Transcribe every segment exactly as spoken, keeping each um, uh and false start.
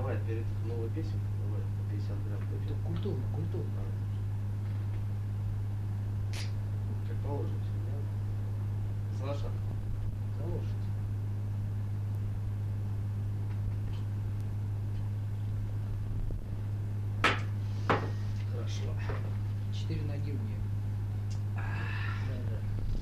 Давай, перед новой песенкой, давай, по пятьдесят грамм. Это культурно, культурно. Как положено всегда. За лошадку. За лошадь. Хорошо. Четыре ноги у нее. Да, да.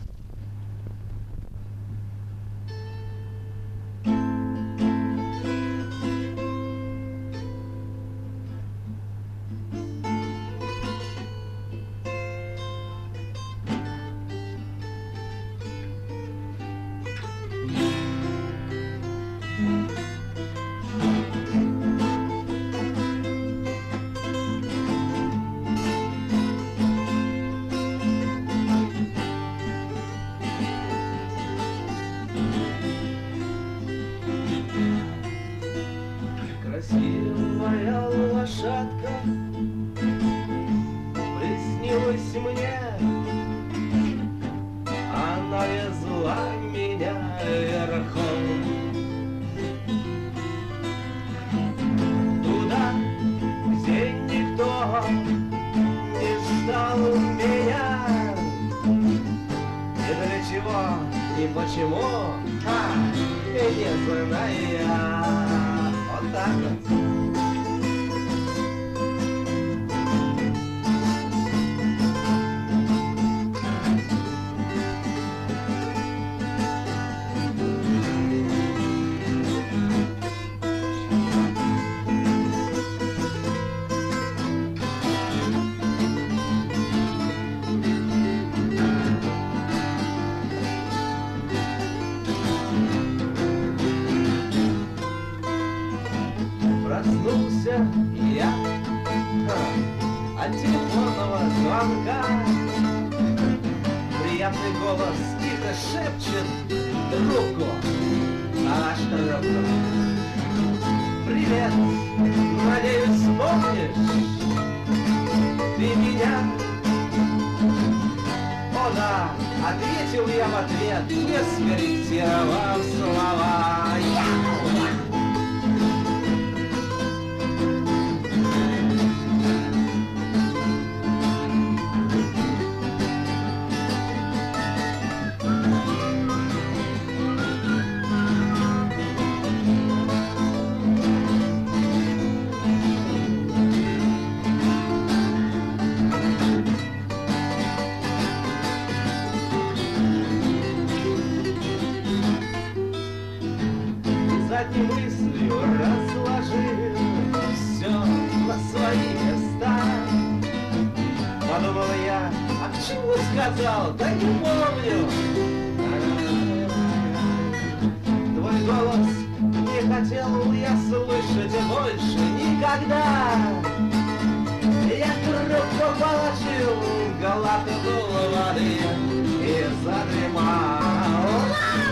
Красивая лошадка приснилась мне, она везла меня верхом туда, где никто не ждал меня. И для чего, и почему, а, и не знаю я. Вот так вот. Проснулся я а, от телефонного звонка. Приятный голос тихо шепчет трубку, а наш трубку. Привет, надеюсь, помнишь ты меня? О да, ответил я в ответ, не скорректировав слова. Задней мыслью разложил все на свои места. Подумал я, а к чему сказал, да не помню. Твой голос не хотел я слышать больше никогда. Я трубку положил, глотнул воды и задремал.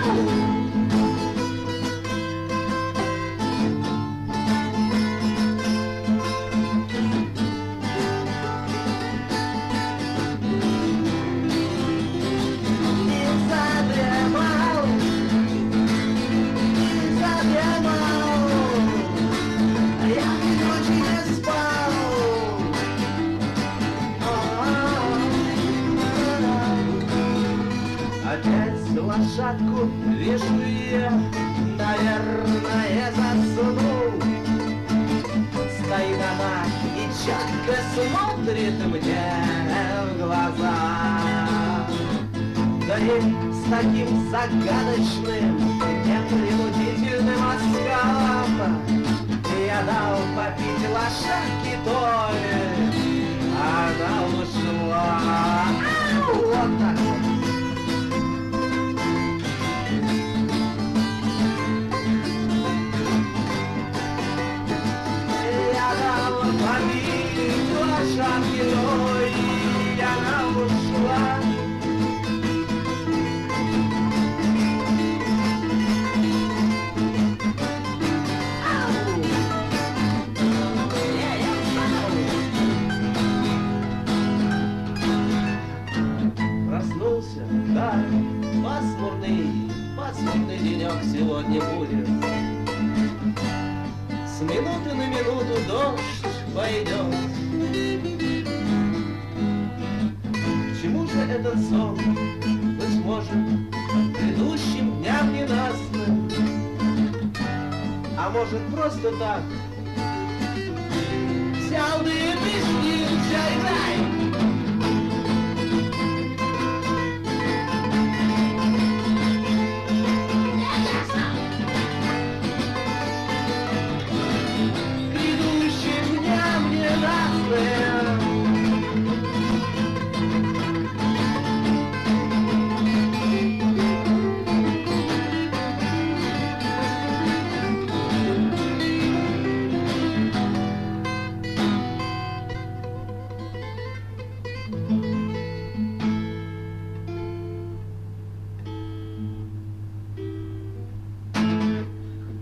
Лошадку вижу я, наверное, заснул. Стоит она и четко смотрит мне в глаза. Да и с таким загадочным, непринудительным оскалом я дал попить лошадки той, она ушла. Ау, вот так вот. Лошадкиной, и она ушла. Проснулся, да, пасмурный, пасмурный денек сегодня будет. С минуты на минуту дождь пойдет. К чему же этот сон? Быть может, грядущим дням ненастным, а может просто так взял да и приснился, играй!